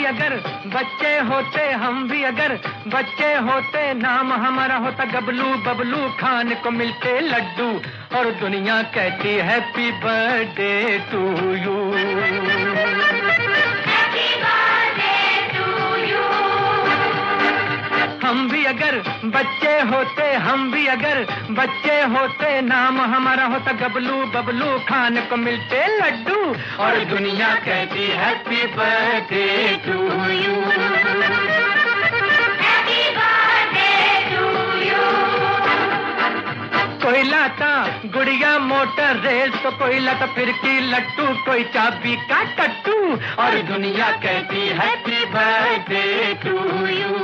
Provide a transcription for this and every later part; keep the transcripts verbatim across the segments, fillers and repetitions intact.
भी अगर बच्चे होते, हम भी अगर बच्चे होते, नाम हमारा होता गबलू बबलू, खाने को मिलते लड्डू और दुनिया कहती हैप्पी बर्थडे टू यू। हम भी अगर बच्चे होते, हम भी अगर बच्चे होते, नाम हमारा होता गबलू बबलू, खाने को मिलते लड्डू और दुनिया कहती happy birthday to you. Happy birthday to you. कोई लाता गुड़िया मोटर रेल तो कोई लाता फिरकी लट्टू, कोई चाबी का टट्टू और दुनिया कहती हैप्पी बर्थडे टू यू।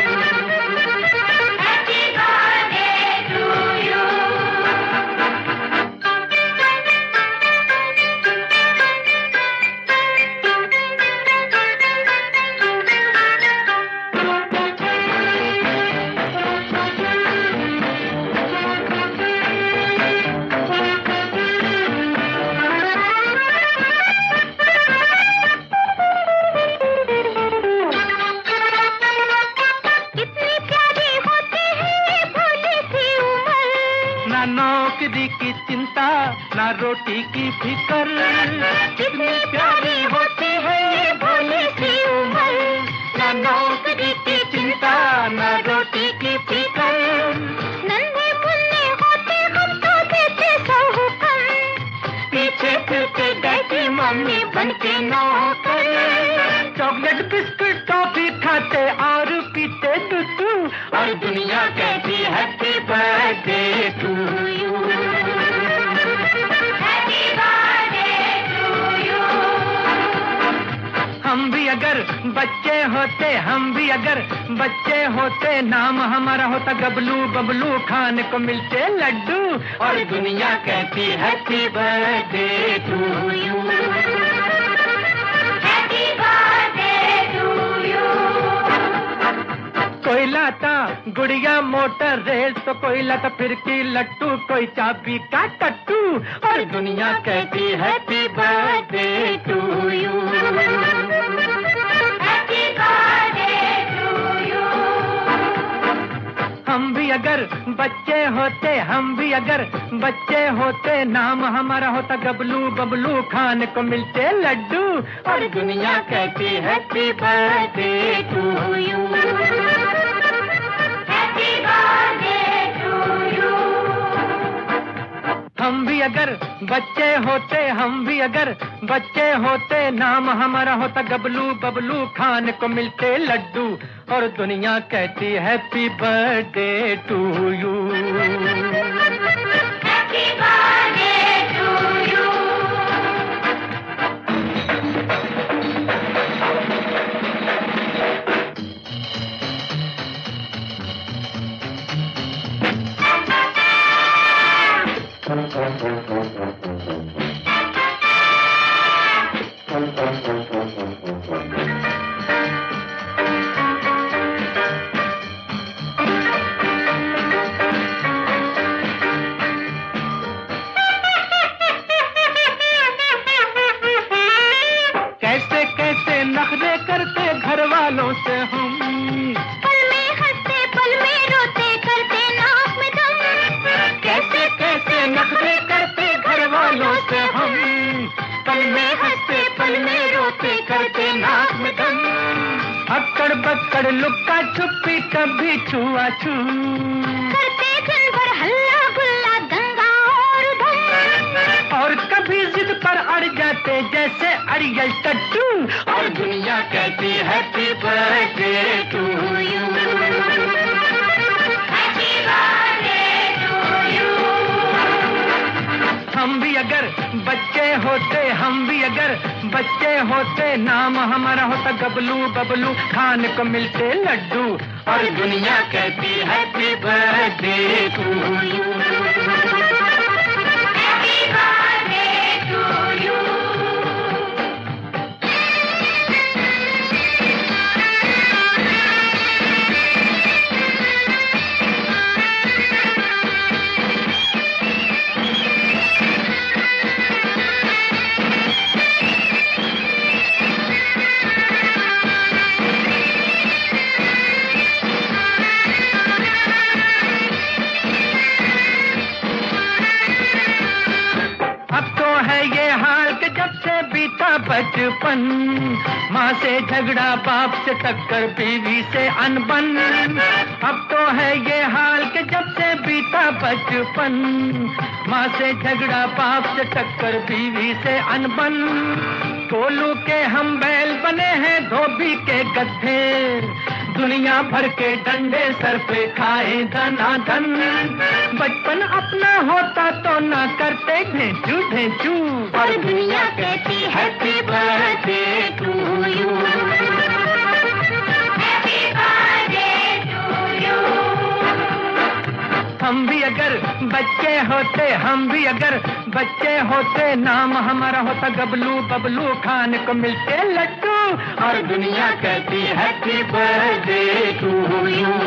नौकरी की चिंता ना रोटी की फिकर, कितनी प्यारी होती है ये भोली सी उम्र। ना नौकरी की चिंता ना रोटी की फिकर, नन्हे मुन्ने होते हम तो देते सौ हुक्म, पीछे फिरते डैडी मम्मी बनके नौकर। चॉकलेट बिस्कुट टॉफी खाते और पीते दूध और दुनिया कहती happy birthday to you. Happy birthday to you. हम भी अगर बच्चे होते, हम भी अगर बच्चे होते, नाम हमारा होता गबलू बबलू, खाने को मिलते लड्डू और दुनिया कहती हैप्पी बर्थडे टू यू। कोई लाता गुड़िया मोटर रेल तो कोई लाता फिरकी लट्टू, कोई चाबी का टट्टू और दुनिया कहती happy birthday to you. Happy birthday to you. हम भी अगर बच्चे होते, हम भी अगर बच्चे होते, नाम हमारा होता गबलू बबलू, खाने को मिलते लड्डू और दुनिया कहती हैप्पी बर्थडे टू यू। हम भी अगर बच्चे होते, हम भी अगर बच्चे होते, नाम हमारा होता गबलू बबलू, खाने को मिलते लड्डू और दुनिया कहती happy birthday to you. Happy birthday to you. कैसे कैसे नखरे करते घर वालों से हम, पल में हंसते पल में रोते करते नाक में दम। कैसे कैसे नखरे करते घर वालों से हम, पल में हंसते पल में रोते करते नाक में दम। अक्कड़ बक्कड़ लुक्का छुपी कभी छुआ छू, करते दिन भर हल्ला गुल्ला दंगा और धम, और कभी जिद पर अड़ जाते जैसे अड़ियल टट्टू और दुनिया कहती happy birthday to you. Happy birthday to you. हम भी अगर बच्चे होते, हम भी अगर बच्चे होते, नाम हमारा होता गबलू बबलू, खाने को मिलते लड्डू और दुनिया कहती हैप्पी बर्थडे टू यू। बचपन। माँ से झगड़ा, बाप से टक्कर, बीवी से अनबन। अब तो है ये हाल कि जब से बीता बचपन। माँ से झगड़ा, बाप से टक्कर, बीवी से अनबन। कोलू के हम बैल बने हैं, धोबी के गद्धे। दुनिया भर के डंडे सर पे खाए धनाधन। बचपन अपना होता तो ना करते ढेंचू ढेंचू। और दुनिया कहती happy birthday to you, happy birthday to you. हम भी अगर बच्चे होते, हम भी अगर बच्चे होते, नाम हमारा होता गबलू बबलू, खाने को मिलते लड्डू। और दुनिया कहती हैप्पी बर्थडे टू यू।